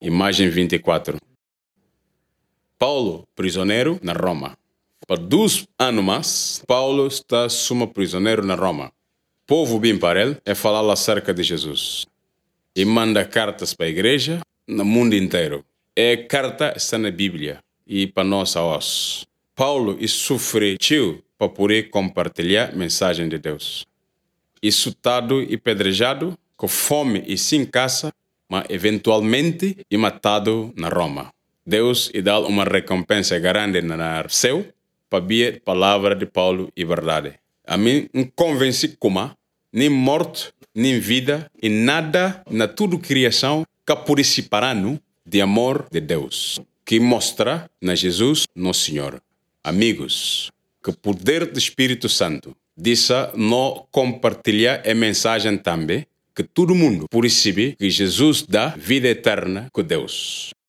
Imagem 24. Paulo, prisioneiro na Roma. Por 2 anos mais, Paulo está como prisioneiro na Roma. O povo vem para ele e falar acerca de Jesus. E manda cartas para a igreja no mundo inteiro. E a carta está na Bíblia e para nós hoje. Paulo sofreu para poder compartilhar a mensagem de Deus. Insultado e pedrejado, com fome e sem casa, mas eventualmente matado na Roma. Deus dá uma recompensa grande no céu para ver a palavra de Paulo e verdade. A mim me convence como nem morte, nem vida e nada na toda criação que pode separar-nos de amor de Deus, que mostra na Jesus, nosso Senhor. Amigos, que o poder do Espírito Santo disse não compartilhar a mensagem também, que todo mundo pode receber que Jesus dá vida eterna com Deus.